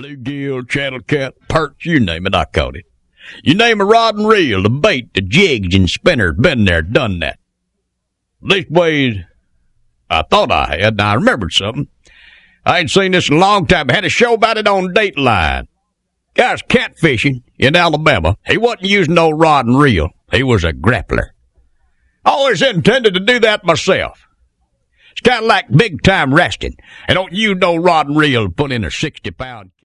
Bluegill, channel cat, perch, you name it, I caught it. You name a rod and reel, the bait, the jigs and spinners, been there, done that. Leastways, I thought I had, and I remembered something. I ain't seen this in a long time. I had a show about it on Dateline. Guy's catfishing in Alabama. He wasn't using no rod and reel. He was a grappler. I always intended to do that myself. It's kind of like big-time resting. And don't use no rod and reel to put in a 60-pound